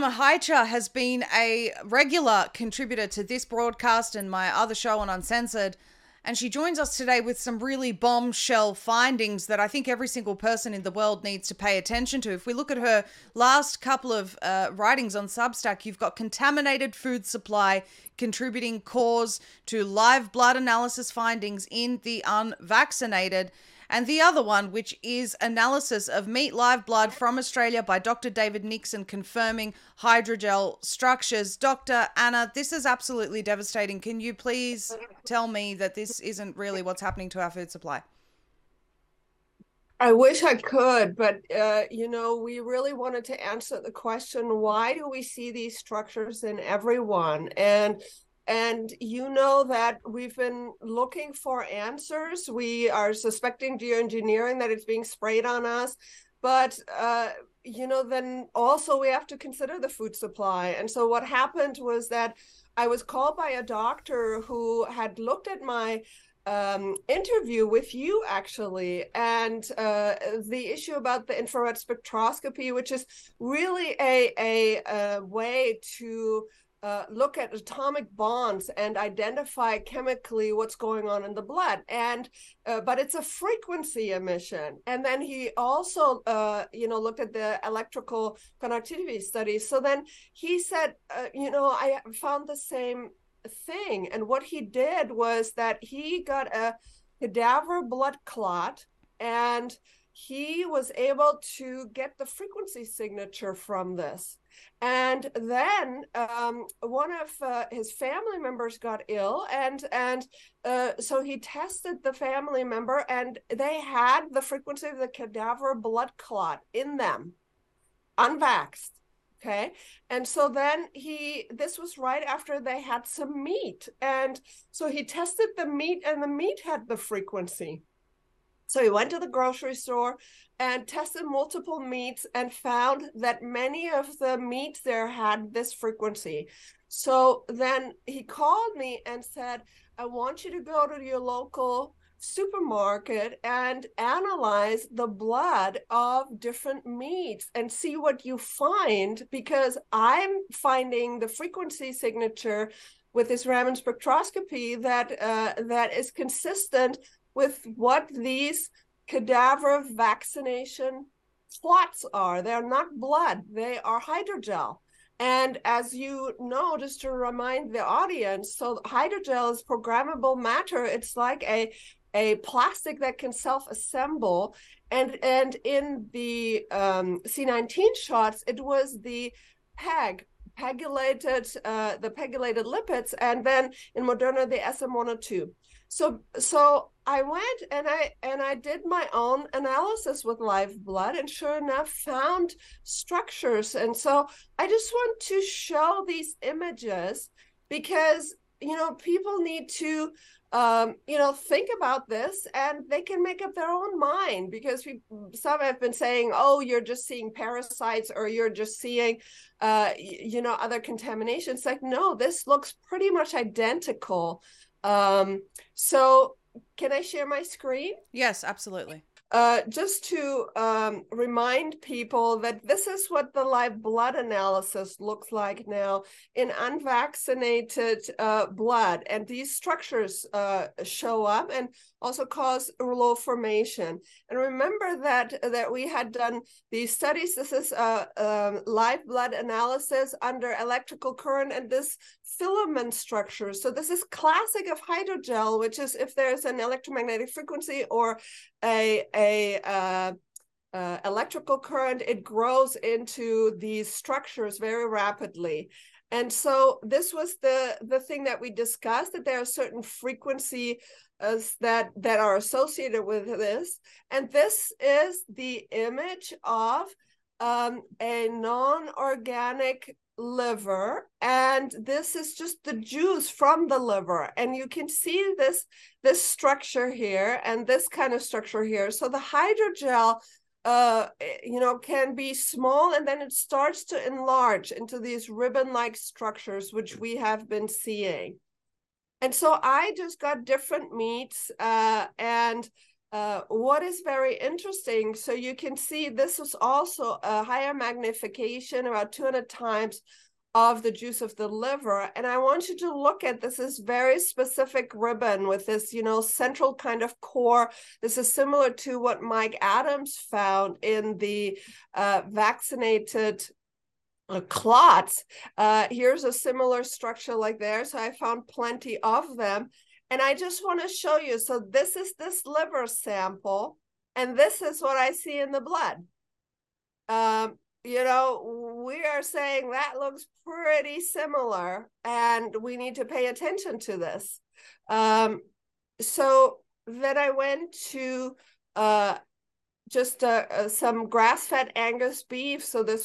Donna Heicher has been a regular contributor to this broadcast and my other show on Uncensored. And she joins us today with some really bombshell findings that I think every single person in the world needs to pay attention to. If we look at her last couple of writings on Substack, you've got contaminated food supply contributing cause to live blood analysis findings in the unvaccinated. And the other one, which is analysis of meat live blood from Australia by Dr. David Nixon confirming hydrogel structures. Dr. Anna, this is absolutely devastating. Can you please tell me that this isn't really what's happening to our food supply? I wish I could, but we really wanted to answer the question, why do we see these structures in everyone? And you know that we've been looking for answers. We are suspecting geoengineering, that it's being sprayed on us. But, then also we have to consider the food supply. And so what happened was that I was called by a doctor who had looked at my interview with you, actually, and the issue about the infrared spectroscopy, which is really a way to look at atomic bonds and identify chemically what's going on in the blood. And but it's a frequency emission. And then he also looked at the electrical conductivity studies. So then he said, I found the same thing. And what he did was that he got a cadaver blood clot, and he was able to get the frequency signature from this. And then one of his family members got ill, and so he tested the family member, and they had the frequency of the cadaver blood clot in them, unvaxxed. Okay. And so then this was right after they had some meat. And so he tested the meat, and the meat had the frequency. So he went to the grocery store and tested multiple meats and found that many of the meats there had this frequency. So then he called me and said, I want you to go to your local supermarket and analyze the blood of different meats and see what you find, because I'm finding the frequency signature with this Raman spectroscopy that is consistent with what these cadaver vaccination clots are. They're not blood, they are hydrogel. And as you know, just to remind the audience, so hydrogel is programmable matter. It's like a plastic that can self-assemble. And in the C19 shots, it was the pegylated lipids, and then in Moderna, the SM-102. So I went and I did my own analysis with live blood, and sure enough found structures. And so I just want to show these images because people need to think about this, and they can make up their own mind, because some have been saying, oh, you're just seeing parasites, or you're just seeing other contaminations. Like, no, this looks pretty much identical. So can I share my screen? Yes, absolutely. Just to remind people that this is what the live blood analysis looks like now in unvaccinated blood. And these structures show up and also cause rouleau formation. And remember that we had done these studies. This is live blood analysis under electrical current, and this filament structure. So this is classic of hydrogel, which is if there's an electromagnetic frequency or electrical current, it grows into these structures very rapidly. And so this was the thing that we discussed, that there are certain frequencies that are associated with this. And this is the image of a non-organic liver, and this is just the juice from the liver, and you can see this structure here and this kind of structure here. So the hydrogel can be small, and then it starts to enlarge into these ribbon-like structures, which we have been seeing. And so I just got different meats and what is very interesting, so you can see this was also a higher magnification, about 200 times of the juice of the liver. And I want you to look at this is very specific ribbon with this, central kind of core. This is similar to what Mike Adams found in the vaccinated clots. Here's a similar structure like there. So I found plenty of them. And I just want to show you. So this is this liver sample, and this is what I see in the blood. We are saying that looks pretty similar, and we need to pay attention to this. So then I went to just some grass-fed Angus beef. So this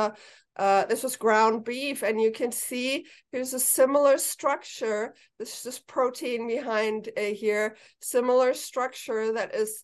was ground beef, and you can see here's a similar structure. This is just protein behind here, similar structure that is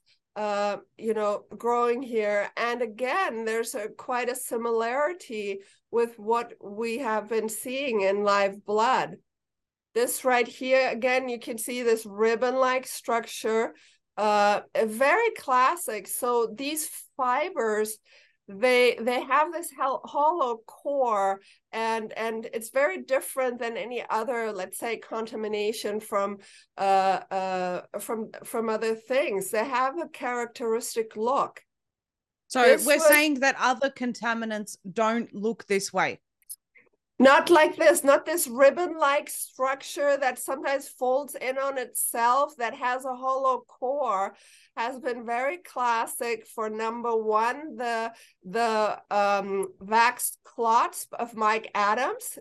growing here. And again, there's quite a similarity with what we have been seeing in live blood. This right here, again, you can see this ribbon-like structure, very classic. So these fibers, they have this hollow core, and it's very different than any other, let's say, contamination from other things. They have a characteristic look. So we're saying that other contaminants don't look this way. Not like this, not this ribbon-like structure that sometimes folds in on itself, that has a hollow core, has been very classic for number one, the vaxxed clots of Mike Adams,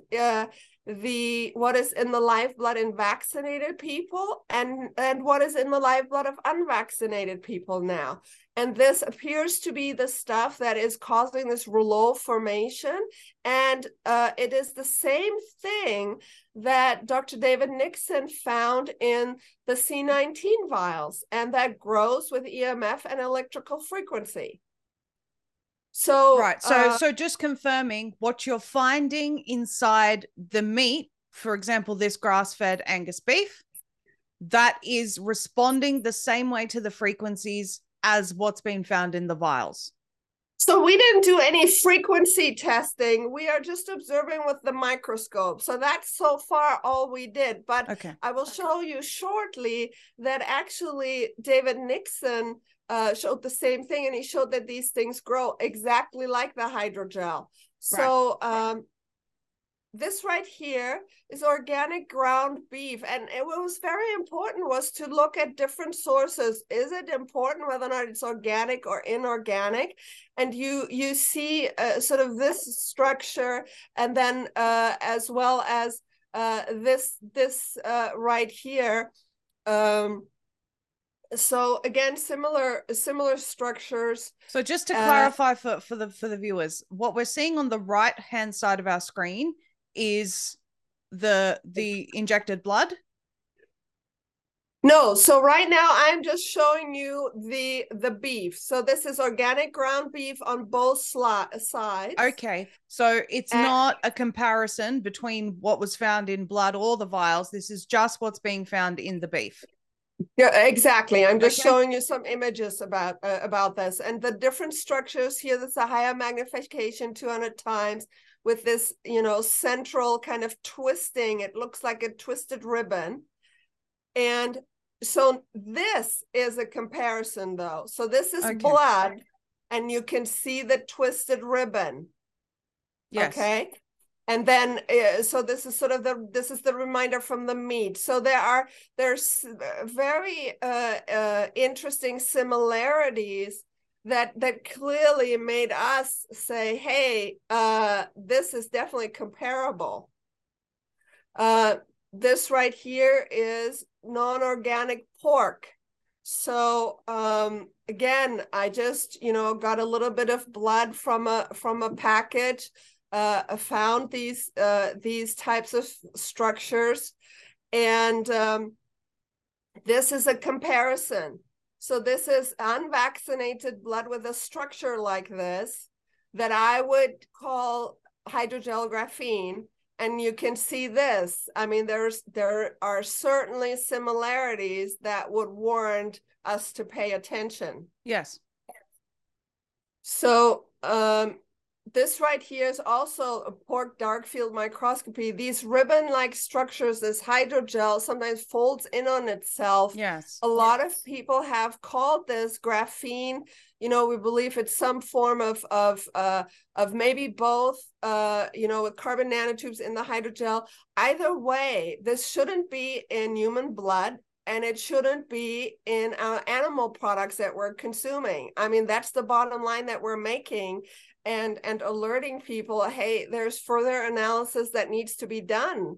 what is in the live blood in vaccinated people, and what is in the live blood of unvaccinated people now. And this appears to be the stuff that is causing this rouleau formation. And it is the same thing that Dr. David Nixon found in the C19 vials, and that grows with EMF and electrical frequency. So, right. So just confirming what you're finding inside the meat, for example, this grass-fed Angus beef, that is responding the same way to the frequencies as what's been found in the vials. So we didn't do any frequency testing. We are just observing with the microscope. So that's so far all we did. But okay, I will show you shortly that actually David Nixon showed the same thing, and he showed that these things grow exactly like the hydrogel. So this right here is organic ground beef. And what was very important was to look at different sources. Is it important whether or not it's organic or inorganic? And you see sort of this structure, and then as well as this right here. So again, similar structures. So just to clarify for the viewers, what we're seeing on the right hand side of our screen is the injected blood? No, so right now I'm just showing you the beef. So this is organic ground beef on both sides. Okay, so it's not a comparison between what was found in blood or the vials. This is just what's being found in the beef. Yeah, exactly. I'm just showing you some images about this, and the different structures here. That's a higher magnification, 200 times, with this, central kind of twisting. It looks like a twisted ribbon. And so this is a comparison, though. So this is blood, and you can see the twisted ribbon. Yes. Okay. And then, so this is sort of this is the reminder from the meat. So there's very interesting similarities that clearly made us say, hey, this is definitely comparable. This right here is non-organic pork. So again, I just got a little bit of blood from a package. Found these types of structures, and this is a comparison. So this is unvaccinated blood with a structure like this that I would call hydrogel graphene, And you can see this. I mean, there are certainly similarities that would warrant us to pay attention. Yes. So this right here is also a pork dark field microscopy. These ribbon-like structures, this hydrogel sometimes folds in on itself. Yes. A lot of people have called this graphene. You know, we believe it's some form of maybe both, you know, with carbon nanotubes in the hydrogel. Either way, this shouldn't be in human blood. And it shouldn't be in our animal products that we're consuming. I mean, that's the bottom line that we're making, and alerting people, hey, there's further analysis that needs to be done.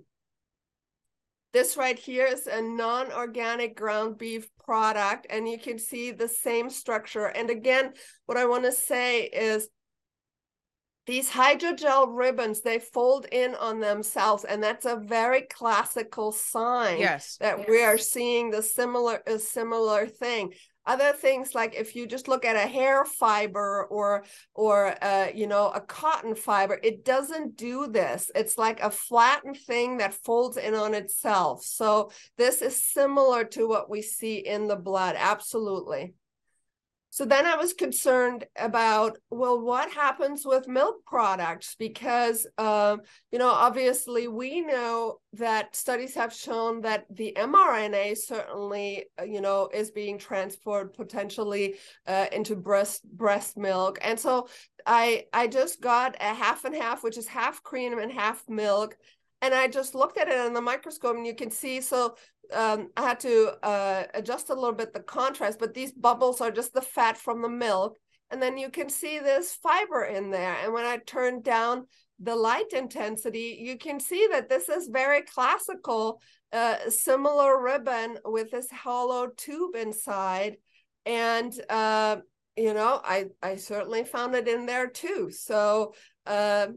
This right here is a non-organic ground beef product, and you can see the same structure. And again, what I want to say is these hydrogel ribbons, they fold in on themselves, and that's a very classical sign that we are seeing the similar thing. Other things, like if you just look at a hair fiber or you know, a cotton fiber, it doesn't do this. It's like a flattened thing that folds in on itself. So this is similar to what we see in the blood, absolutely. So then I was concerned about, well, what happens with milk products? Because, you know, obviously we know that studies have shown that the mRNA certainly, you know, is being transported potentially into breast milk. And so I just got a half and half, which is half cream and half milk. And I just looked at it on the microscope, and you can see, so I had to adjust a little bit the contrast, but these bubbles are just the fat from the milk. And then you can see this fiber in there. And when I turn down the light intensity, you can see that this is very classical, similar ribbon with this hollow tube inside. And, you know, I certainly found it in there too. So that's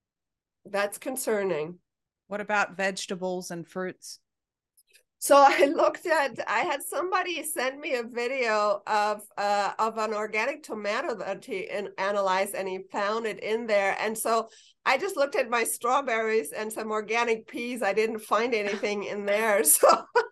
concerning. What about vegetables and fruits? So I had somebody send me a video of an organic tomato that he analyzed, and he found it in there. And so I just looked at my strawberries and some organic peas. I didn't find anything in there. So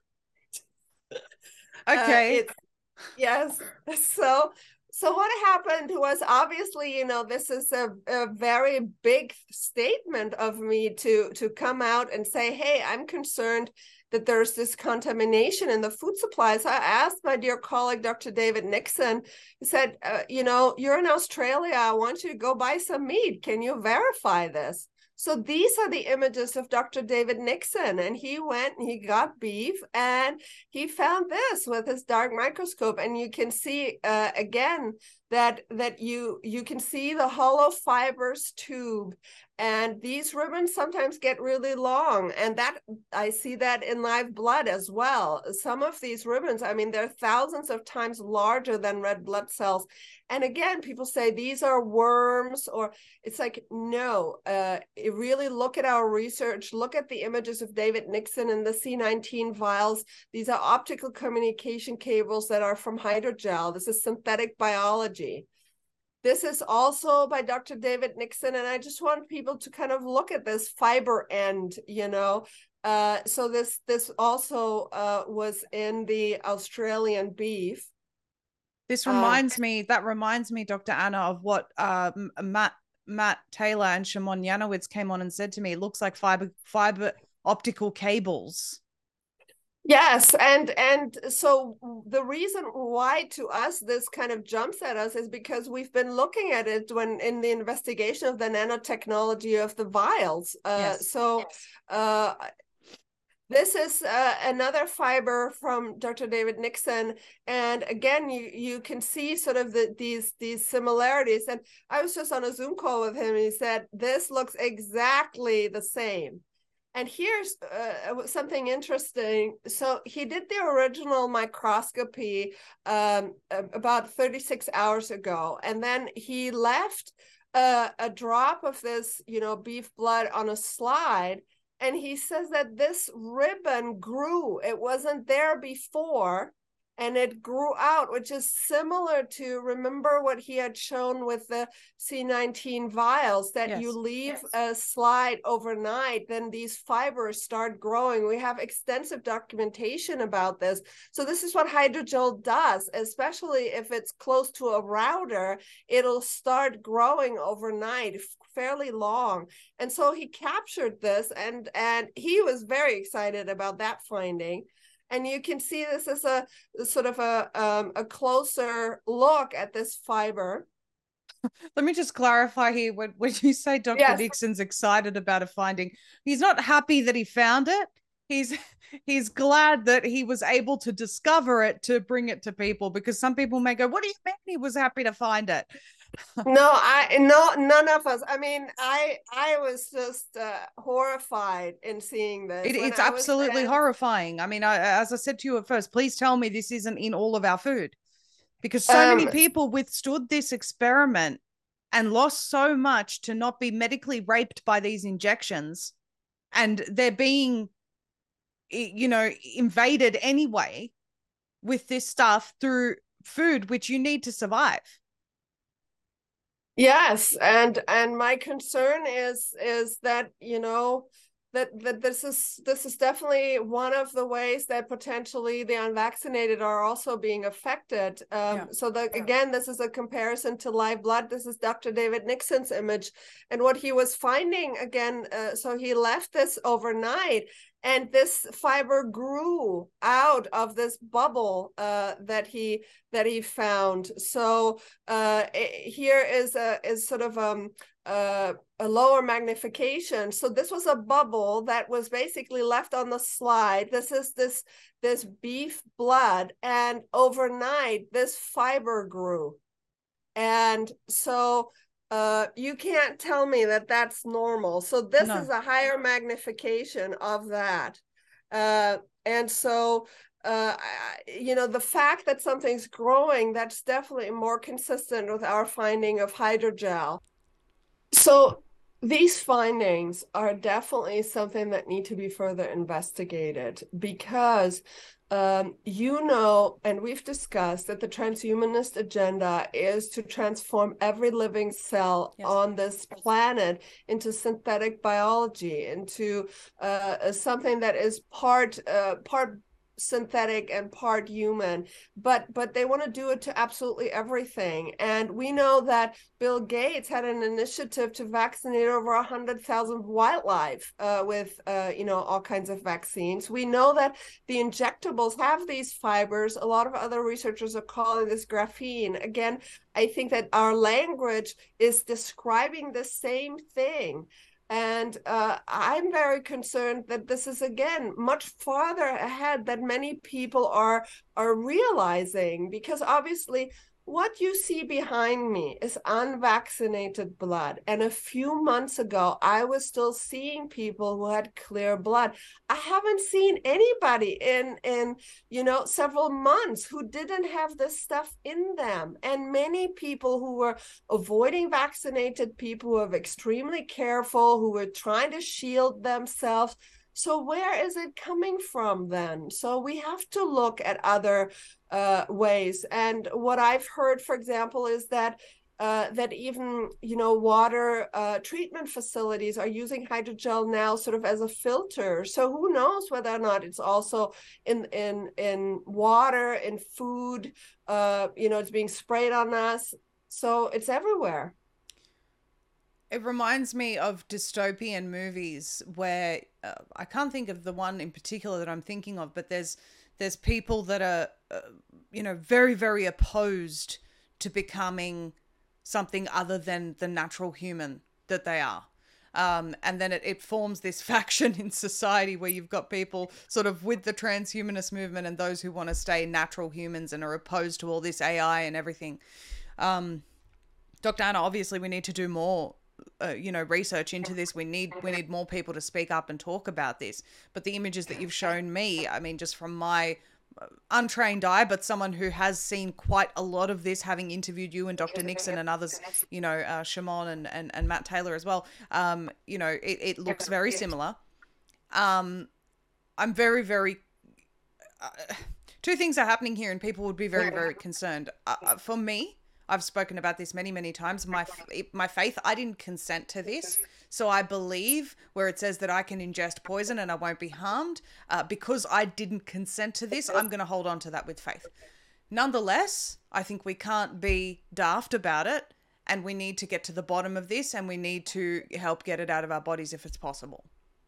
okay. Yes. So what happened was, obviously, you know, this is a very big statement of me to come out and say, hey, I'm concerned that there's this contamination in the food supply. So I asked my dear colleague, Dr. David Nixon. He said, you know, you're in Australia. I want you to go buy some meat. Can you verify this? So these are the images of Dr. David Nixon, and he went and he got beef, and he found this with his dark microscope, and you can see again that you can see the hollow fibers tube, and these ribbons sometimes get really long, and that I see that in live blood as well. Some of these ribbons, I mean, they're thousands of times larger than red blood cells. And again, people say these are worms, or it's like, no, really look at our research, look at the images of David Nixon and the C19 vials. These are optical communication cables that are from hydrogel. This is synthetic biology. This is also by Dr. David Nixon, and I just want people to kind of look at this fiber end, you know. So this also was in the Australian beef. This reminds me, Dr. Anna, of what Matt Taylor and Shimon Yanowitz came on and said to me. It looks like fiber optical cables. Yes, and so the reason why to us this kind of jumps at us is because we've been looking at it when in the investigation of the nanotechnology of the vials. Yes. So this is another fiber from Dr. David Nixon, and again, you can see sort of these similarities. And I was just on a Zoom call with him, and he said this looks exactly the same. And here's something interesting. So he did the original microscopy about 36 hours ago, and then he left a drop of this, you know, beef blood on a slide. And he says that this ribbon grew. It wasn't there before. and it grew out, which is similar to, remember what he had shown with the C19 vials, that you Yes. leave a slide overnight, then these fibers start growing. We have extensive documentation about this. So this is what hydrogel does, especially if it's close to a router, it'll start growing overnight, fairly long. And so he captured this, and he was very excited about that finding. And you can see this is a sort of a closer look at this fiber. Let me just clarify here. When you say Dr. Yes. Nixon's excited about a finding, he's not happy that he found it. He's he's glad that he was able to discover it to bring it to people, because some people may go, "What do you mean he was happy to find it?" No, none of us. I mean, I was just horrified in seeing this when It's I was absolutely there. horrifying. I mean, as I said to you at first, please tell me this isn't in all of our food, because so many people withstood this experiment and lost so much to not be medically raped by these injections, and they're being, invaded anyway with this stuff through food, which you need to survive. Yes, and my concern is that, that this is definitely one of the ways that potentially the unvaccinated are also being affected. So that, again, this is a comparison to live blood. This is Dr. David Nixon's image, and what he was finding again. So he left this overnight, and this fiber grew out of this bubble that he found. So here is sort of a lower magnification. So this was a bubble that was basically left on the slide. This is this beef blood, and overnight this fiber grew. And so you can't tell me that that's normal. So this is a higher magnification of that. And so, the fact that something's growing, that's definitely more consistent with our finding of hydrogel. So these findings are definitely something that need to be further investigated, because and we've discussed that the transhumanist agenda is to transform every living cell on this planet into synthetic biology, into something that is part synthetic and part human, but they want to do it to absolutely everything. And we know that Bill Gates had an initiative to vaccinate over 100,000 wildlife with all kinds of vaccines. We know that the injectables have these fibers. A lot of other researchers are calling this graphene. Again, I think that our language is describing the same thing. And I'm very concerned that this is, again, much farther ahead than many people are realizing, because obviously what you see behind me is unvaccinated blood. And a few months ago, I was still seeing people who had clear blood. I haven't seen anybody in several months who didn't have this stuff in them. And many people who were avoiding vaccinated people, who were extremely careful, who were trying to shield themselves. So where is it coming from then? So we have to look at other ways. And what I've heard, for example, is that even water treatment facilities are using hydrogel now sort of as a filter. So who knows whether or not it's also in water, in food, it's being sprayed on us. So it's everywhere. It reminds me of dystopian movies where I can't think of the one in particular that I'm thinking of, but there's people that are very, very opposed to becoming something other than the natural human that they are. And then it forms this faction in society where you've got people sort of with the transhumanist movement and those who want to stay natural humans and are opposed to all this AI and everything. Dr. Anna, obviously we need to do more research into this. We need more people to speak up and talk about this. But the images that you've shown me, I mean, just from my untrained eye, but someone who has seen quite a lot of this, having interviewed you and Dr. Nixon and others, Shimon and Matt Taylor as well, it looks very similar. I'm very, very Two things are happening here, and people would be very, very concerned. For me, I've spoken about this many, many times. My faith, I didn't consent to this. So I believe where it says that I can ingest poison and I won't be harmed, because I didn't consent to this, I'm going to hold on to that with faith. Nonetheless, I think we can't be daft about it, and we need to get to the bottom of this, and we need to help get it out of our bodies if it's possible.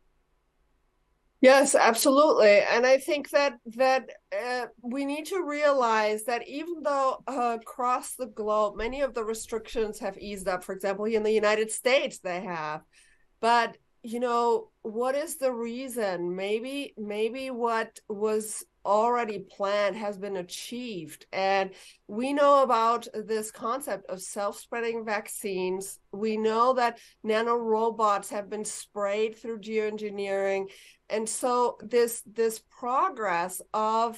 Yes, absolutely. And I think that we need to realize that even though across the globe, many of the restrictions have eased up, for example, here in the United States, they have. But, what is the reason? Maybe what was already planned has been achieved. And we know about this concept of self-spreading vaccines. We know that nanorobots have been sprayed through geoengineering. And so this progress of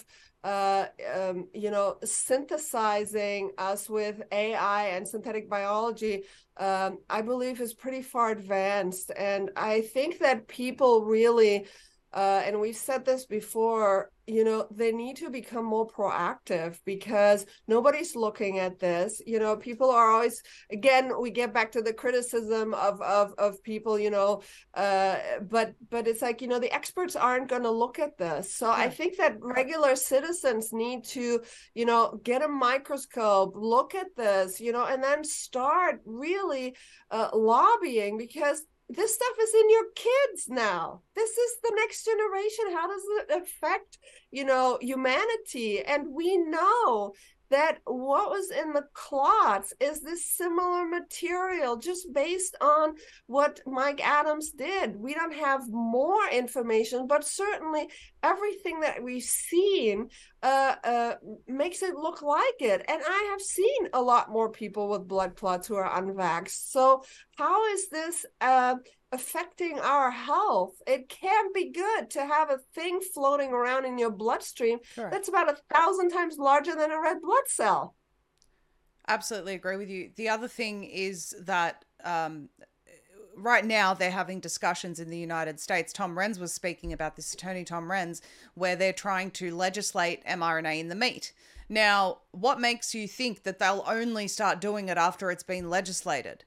synthesizing us with AI and synthetic biology, I believe is pretty far advanced. And I think that people really, and we've said this before, they need to become more proactive because nobody's looking at this. People are always, again, we get back to the criticism of people, but it's like, the experts aren't going to look at this. So I think that regular citizens need to, get a microscope, look at this, and then start really lobbying, because this stuff is in your kids now. This is the next generation. How does it affect, humanity? And we know that what was in the clots is this similar material, just based on what Mike Adams did. We don't have more information, but certainly everything that we've seen makes it look like it. And I have seen a lot more people with blood clots who are unvaxxed. So how is this affecting our health? It can be good to have a thing floating around in your bloodstream that's about 1,000 times larger than a red blood cell. Absolutely agree with you. The other thing is that right now they're having discussions in the United States. Tom Renz was speaking about this, Attorney Tom Renz, where they're trying to legislate mRNA in the meat. Now, what makes you think that they'll only start doing it after it's been legislated?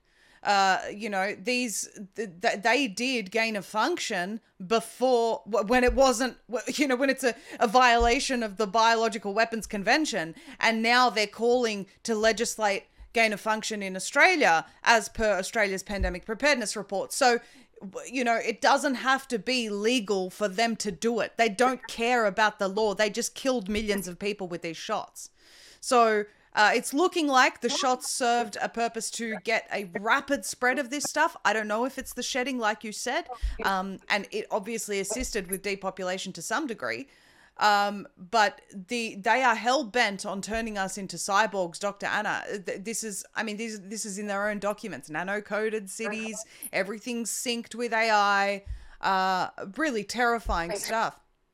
They did gain of function before, when it wasn't, when it's a violation of the Biological Weapons Convention, and now they're calling to legislate gain of function in Australia as per Australia's pandemic preparedness report. So, it doesn't have to be legal for them to do it. They don't care about the law. They just killed millions of people with these shots. So, it's looking like the shots served a purpose to get a rapid spread of this stuff. I don't know if it's the shedding, like you said, and it obviously assisted with depopulation to some degree. But they are hell bent on turning us into cyborgs, Dr. Anna. This is in their own documents. Nano-coded cities, everything's synced with AI. Really terrifying stuff.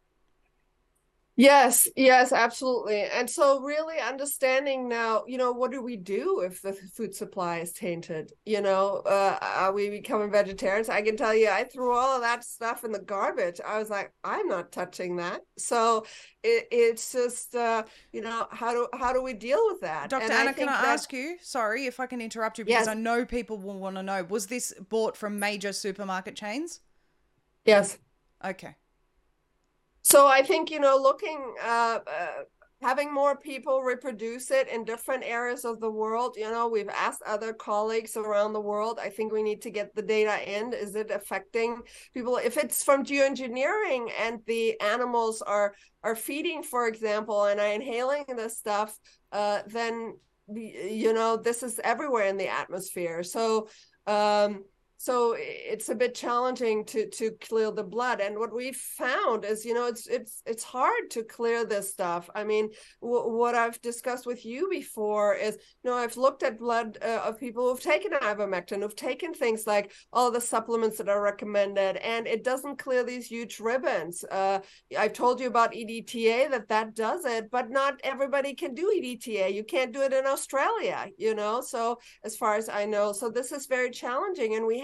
Yes, absolutely. And so really understanding now, what do we do if the food supply is tainted? Are we becoming vegetarians? I can tell you, I threw all of that stuff in the garbage. I was like, I'm not touching that. So it's just, how do we deal with that? Dr. Anna, can I ask you, sorry if I can interrupt you, because I know people will want to know, was this bought from major supermarket chains? Yes. Okay. So I think, looking, having more people reproduce it in different areas of the world, we've asked other colleagues around the world. I think we need to get the data in. Is it affecting people? If it's from geoengineering and the animals are feeding, for example, and are inhaling this stuff, then, this is everywhere in the atmosphere. So, so it's a bit challenging to clear the blood. And what we've found is, it's hard to clear this stuff. I mean, what I've discussed with you before is, I've looked at blood of people who've taken ivermectin, who've taken things like all the supplements that are recommended, and it doesn't clear these huge ribbons. I've told you about EDTA, that does it, but not everybody can do EDTA. You can't do it in Australia, so as far as I know. So this is very challenging, and we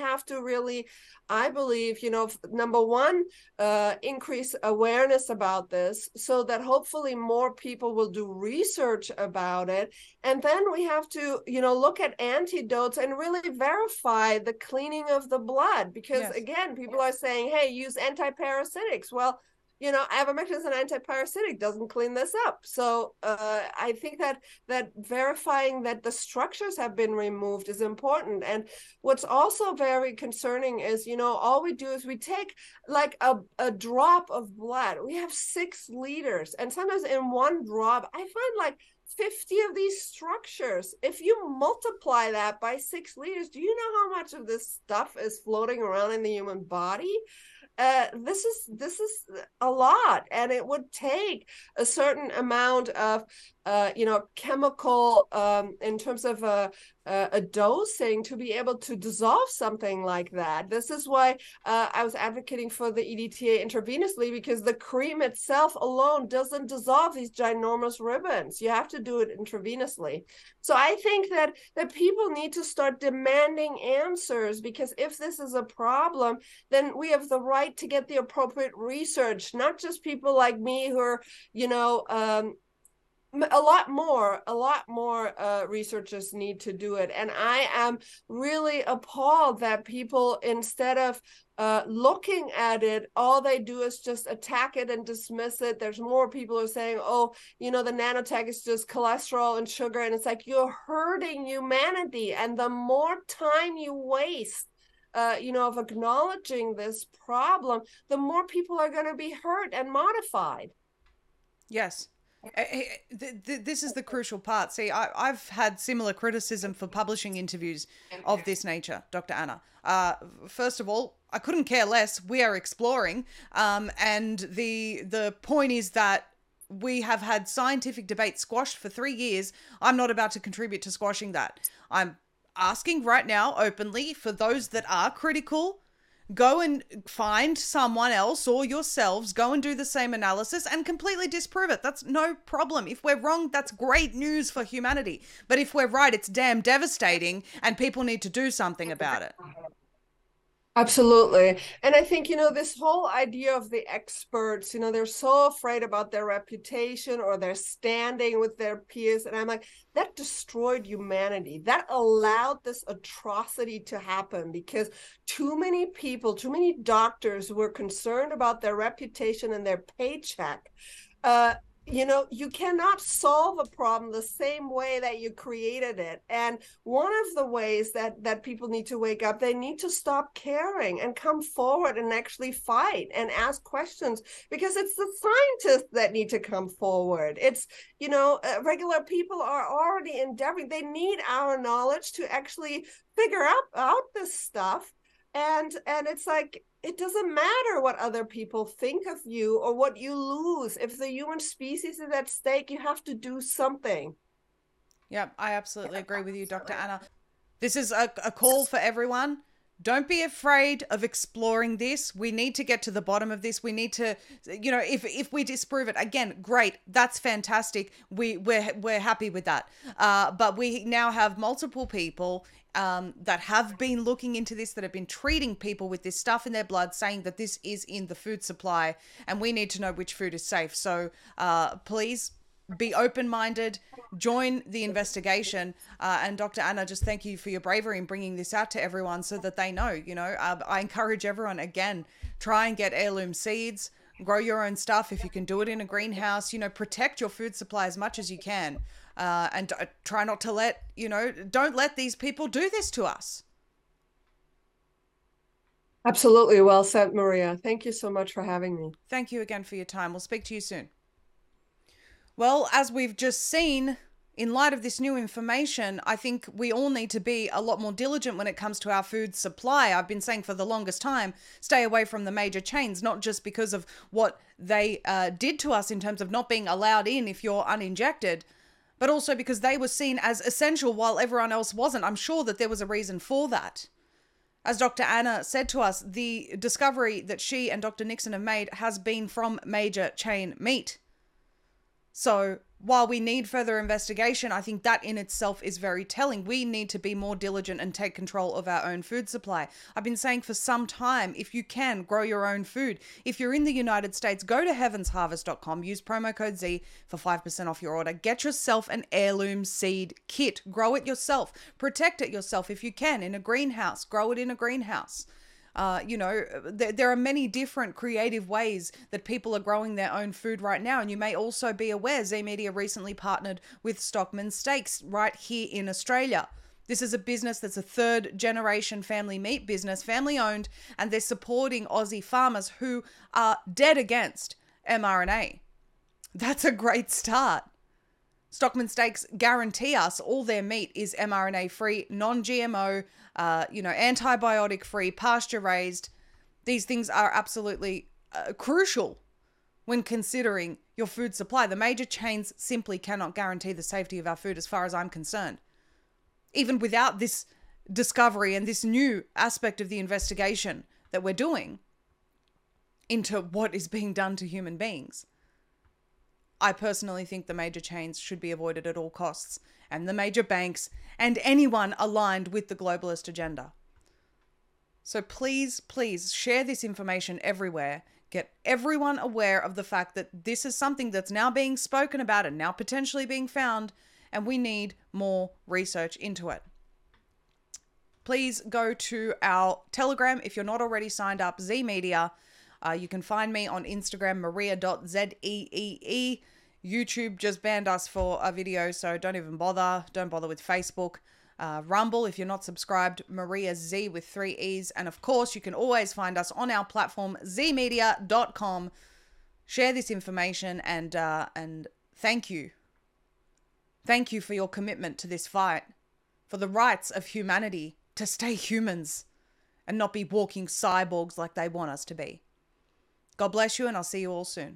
have to really, I believe, number one, increase awareness about this so that hopefully more people will do research about it. And then we have to, look at antidotes and really verify the cleaning of the blood. Because again, people are saying, hey, use antiparasitics. Well, ivermectin is an antiparasitic, doesn't clean this up. So I think that verifying that the structures have been removed is important. And what's also very concerning is, all we do is we take like a drop of blood. We have 6 liters. And sometimes in one drop, I find like 50 of these structures. If you multiply that by 6 liters, do you know how much of this stuff is floating around in the human body? This is a lot, and it would take a certain amount of chemical in terms of a dosing to be able to dissolve something like that. This is why I was advocating for the EDTA intravenously, because the cream itself alone doesn't dissolve these ginormous ribbons. You have to do it intravenously. So I think that people need to start demanding answers, because if this is a problem, then we have the right to get the appropriate research, not just people like me who are, a lot more researchers need to do it. And I am really appalled that people, instead of looking at it, all they do is just attack it and dismiss it. There's more people who are saying, oh, the nanotech is just cholesterol and sugar. And it's like, you're hurting humanity. And the more time you waste of acknowledging this problem, the more people are going to be hurt and modified. Yes. This is the crucial part. See, I've had similar criticism for publishing interviews of this nature, Dr. Anna. First of all, I couldn't care less. We are exploring. And the point is that we have had scientific debate squashed for 3 years. I'm not about to contribute to squashing that. I'm asking right now openly for those that are critical, go and find someone else or yourselves, go and do the same analysis and completely disprove it. That's no problem. If we're wrong, that's great news for humanity. But if we're right, it's damn devastating and people need to do something about it. Absolutely. And I think, this whole idea of the experts, they're so afraid about their reputation or their standing with their peers. And I'm like, that destroyed humanity. That allowed this atrocity to happen because too many people, too many doctors were concerned about their reputation and their paycheck. You cannot solve a problem the same way that you created it. And one of the ways that people need to wake up, they need to stop caring and come forward and actually fight and ask questions, because it's the scientists that need to come forward. It's, regular people are already endeavoring. They need our knowledge to actually figure out this stuff. And it's like, it doesn't matter what other people think of you or what you lose. If the human species is at stake, you have to do something. Yeah, I absolutely agree with you, Dr. Anna. This is a call for everyone. Don't be afraid of exploring this. We need to get to the bottom of this. We need to, if we disprove it, again, great. That's fantastic. We're happy with that. But we now have multiple people that have been looking into this, that have been treating people with this stuff in their blood, saying that this is in the food supply, and we need to know which food is safe. So please be open-minded, join the investigation. And Dr. Anna, just thank you for your bravery in bringing this out to everyone so that they know. I encourage everyone, again, try and get heirloom seeds, grow your own stuff. If you can do it in a greenhouse, protect your food supply as much as you can. And try not to don't let these people do this to us. Absolutely. Well said, Maria. Thank you so much for having me. Thank you again for your time. We'll speak to you soon. Well, as we've just seen, in light of this new information, I think we all need to be a lot more diligent when it comes to our food supply. I've been saying for the longest time, stay away from the major chains, not just because of what they did to us in terms of not being allowed in if you're uninjected, but also because they were seen as essential while everyone else wasn't. I'm sure that there was a reason for that. As Dr. Anna said to us, the discovery that she and Dr. Nixon have made has been from major chain meat. So while we need further investigation, I think that in itself is very telling. We need to be more diligent and take control of our own food supply. I've been saying for some time, if you can, grow your own food. If you're in the United States, go to heavensharvest.com, use promo code Z for 5% off your order. Get yourself an heirloom seed kit. Grow it yourself. Protect it yourself if you can in a greenhouse. Grow it in a greenhouse. There are many different creative ways that people are growing their own food right now. And you may also be aware, Z Media recently partnered with Stockman Steaks right here in Australia. This is a business that's a third generation family meat business, family owned, and they're supporting Aussie farmers who are dead against mRNA. That's a great start. Stockman Steaks guarantee us all their meat is mRNA free, non-GMO, antibiotic free, pasture raised. These things are absolutely crucial when considering your food supply. The major chains simply cannot guarantee the safety of our food as far as I'm concerned. Even without this discovery and this new aspect of the investigation that we're doing into what is being done to human beings. I personally think the major chains should be avoided at all costs, and the major banks and anyone aligned with the globalist agenda. So please, please share this information everywhere. Get everyone aware of the fact that this is something that's now being spoken about and now potentially being found, and we need more research into it. Please go to our Telegram if you're not already signed up, Z Media. You can find me on Instagram, maria.zeee. YouTube just banned us for a video, so don't even bother. Don't bother with Facebook. Rumble, if you're not subscribed, Maria Z with 3 E's. And of course, you can always find us on our platform, zmedia.com. Share this information and thank you. Thank you for your commitment to this fight, for the rights of humanity to stay humans and not be walking cyborgs like they want us to be. God bless you, and I'll see you all soon.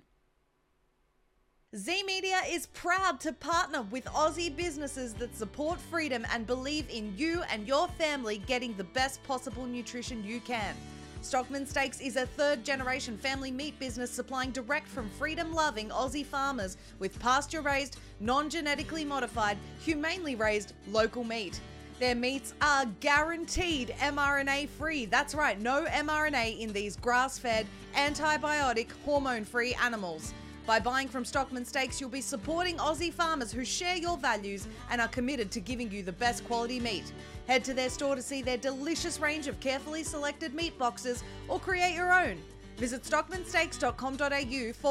Z Media is proud to partner with Aussie businesses that support freedom and believe in you and your family getting the best possible nutrition you can. Stockman Steaks is a third-generation family meat business supplying direct from freedom-loving Aussie farmers with pasture-raised, non-genetically modified, humanely raised local meat. Their meats are guaranteed mRNA-free. That's right, no mRNA in these grass-fed, antibiotic, hormone-free animals. By buying from Stockman Steaks, you'll be supporting Aussie farmers who share your values and are committed to giving you the best quality meat. Head to their store to see their delicious range of carefully selected meat boxes or create your own. Visit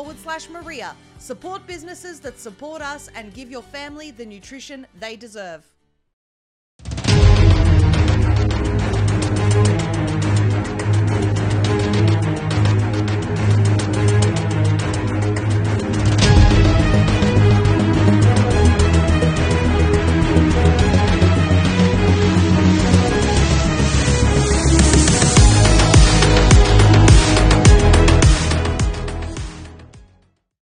stockmansteaks.com.au/Maria. Support businesses that support us and give your family the nutrition they deserve.